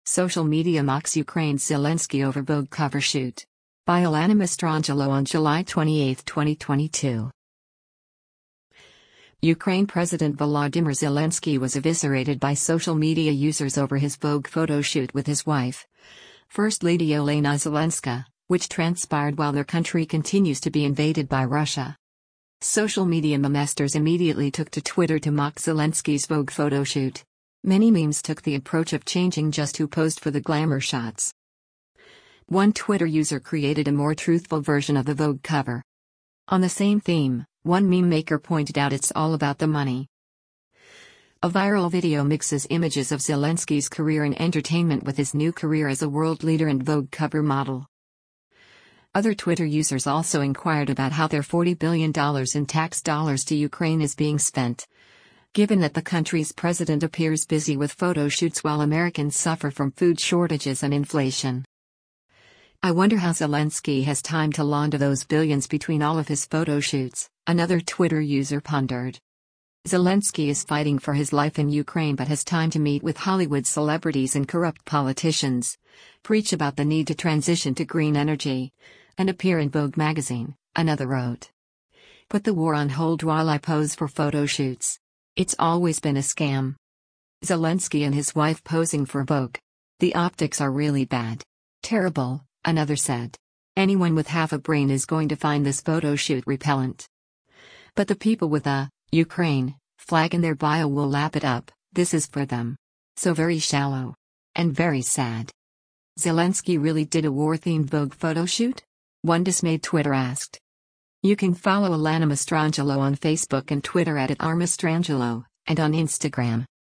Social media mocks Ukraine's Zelensky over Vogue cover shoot. By Alana Mastrangelo on July 28, 2022. Ukraine President Volodymyr Zelensky was eviscerated by social media users over his Vogue photo shoot with his wife, First Lady Olena Zelenska, which transpired while their country continues to be invaded by Russia. Social media memesters immediately took to Twitter to mock Zelensky's Vogue photo shoot. Many memes took the approach of changing just who posed for the glamour shots. One Twitter user created a more truthful version of the Vogue cover. On the same theme, one meme maker pointed out it's all about the money. A viral video mixes images of Zelensky's career in entertainment with his new career as a world leader and Vogue cover model. Other Twitter users also inquired about how their $40 billion in tax dollars to Ukraine is being spent, given that the country's president appears busy with photo shoots while Americans suffer from food shortages and inflation. I wonder how Zelensky has time to launder those billions between all of his photo shoots, another Twitter user pondered. Zelensky is fighting for his life in Ukraine but has time to meet with Hollywood celebrities and corrupt politicians, preach about the need to transition to green energy, and appear in Vogue magazine, another wrote. Put the war on hold while I pose for photo shoots. It's always been a scam. Zelensky and his wife posing for Vogue. The optics are really bad. Terrible, another said. Anyone with half a brain is going to find this photo shoot repellent. But the people with a Ukraine flag in their bio will lap it up. This is for them. So very shallow. And very sad. Zelensky really did a war-themed Vogue photo shoot? One dismayed Twitter asked. You can follow Alana Mastrangelo on Facebook and Twitter @Mastrangelo, and on Instagram